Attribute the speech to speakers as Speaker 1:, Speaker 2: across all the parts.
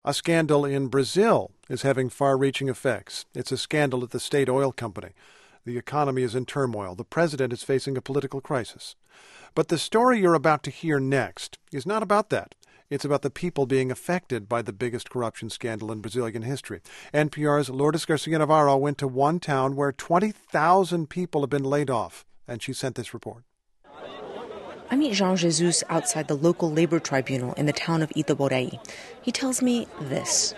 Speaker 1: A scandal in Brazil is having far-reaching effects. It's a scandal at the state oil company. The economy is in turmoil. The president is facing a political crisis. But the story you're about to hear next is not about that. It's about the people being affected by the biggest corruption scandal in Brazilian history. NPR's Lourdes Garcia-Navarro went to one town where 20,000 people have been laid off, and she sent this report.
Speaker 2: I meet Jean Jesus outside the local labor tribunal in the town of Itaboraí. He tells me this.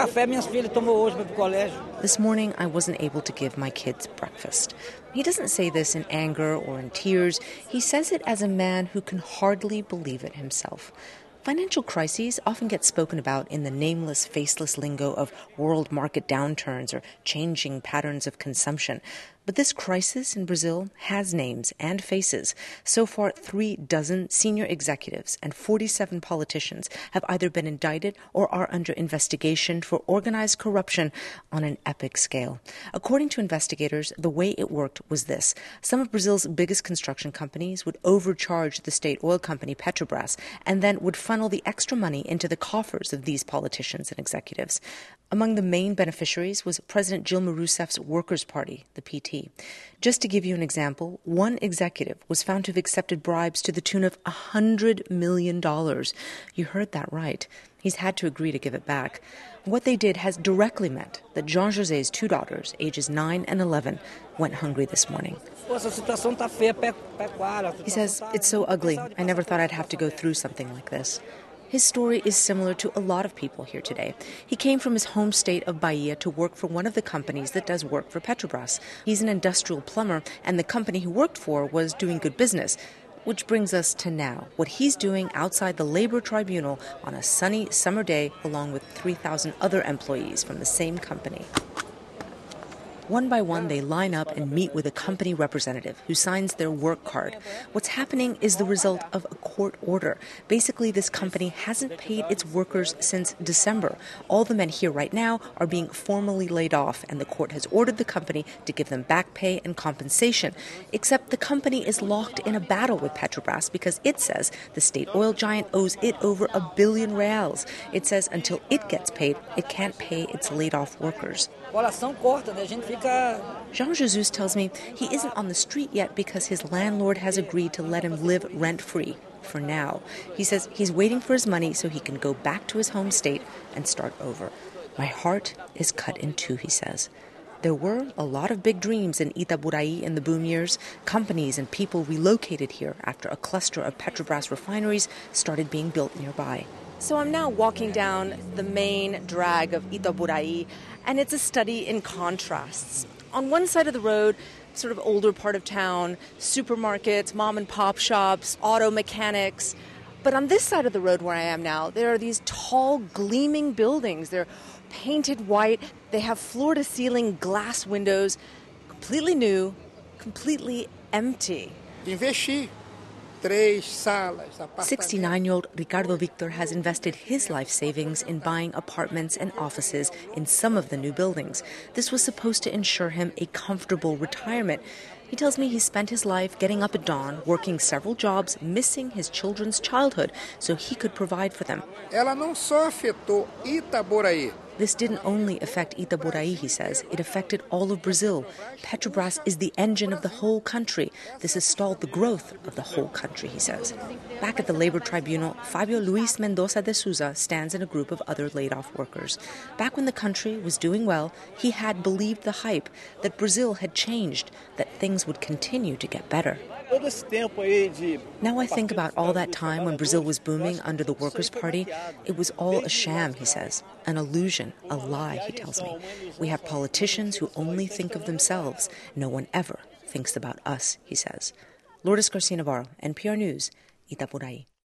Speaker 2: This morning, I wasn't able to give my kids breakfast. He doesn't say this in anger or in tears. He says it as a man who can hardly believe it himself. Financial crises often get spoken about in the nameless, faceless lingo of world market downturns or changing patterns of consumption. But this crisis in Brazil has names and faces. So far, 36 senior executives and 47 politicians have either been indicted or are under investigation for organized corruption on an epic scale. According to investigators, the way it worked was this. Some of Brazil's biggest construction companies would overcharge the state oil company Petrobras and then would funnel the extra money into the coffers of these politicians and executives. Among the main beneficiaries was President Dilma Rousseff's Workers' Party, the PT. Just to give you an example, one executive was found to have accepted bribes to the tune of $100 million. You heard that right. He's had to agree to give it back. What they did has directly meant that Jean José's two daughters, ages 9 and 11, went hungry this morning. He says, "It's so ugly. I never thought I'd have to go through something like this." His story is similar to a lot of people here today. He came from his home state of Bahia to work for one of the companies that does work for Petrobras. He's an industrial plumber, and the company he worked for was doing good business. Which brings us to now, what he's doing outside the labor tribunal on a sunny summer day, along with 3,000 other employees from the same company. One by one, they line up and meet with a company representative who signs their work card. What's happening is the result of a court order. Basically, this company hasn't paid its workers since December. All the men here right now are being formally laid off, and the court has ordered the company to give them back pay and compensation. Except the company is locked in a battle with Petrobras because it says the state oil giant owes it over R$1 billion. It says until it gets paid, it can't pay its laid-off workers. Jean Jesus tells me he isn't on the street yet because his landlord has agreed to let him live rent-free for now. He says he's waiting for his money so he can go back to his home state and start over. My heart is cut in two, he says. There were a lot of big dreams in Itaboraí in the boom years. Companies and people relocated here after a cluster of Petrobras refineries started being built nearby. So I'm now walking down the main drag of Itaboraí, and it's a study in contrasts. On one side of the road, sort of older part of town, supermarkets, mom and pop shops, auto mechanics. But on this side of the road where I am now, there are these tall, gleaming buildings. They're painted white. They have floor-to-ceiling glass windows, completely new, completely empty. 69-year-old Ricardo Victor has invested his life savings in buying apartments and offices in some of the new buildings. This was supposed to ensure him a comfortable retirement. He tells me he spent his life getting up at dawn, working several jobs, missing his children's childhood so he could provide for them. This didn't only affect Itaboraí, he says. It affected all of Brazil. Petrobras is the engine of the whole country. This has stalled the growth of the whole country, he says. Back at the labor tribunal, Fabio Luis Mendoza de Souza stands in a group of other laid-off workers. Back when the country was doing well, he had believed the hype that Brazil had changed, that things would continue to get better. Now I think about all that time when Brazil was booming under the Workers' Party. It was all a sham, he says. An illusion, a lie, he tells me. We have politicians who only think of themselves. No one ever thinks about us, he says. Lourdes Garcia-Navarro, NPR News, Itaboraí.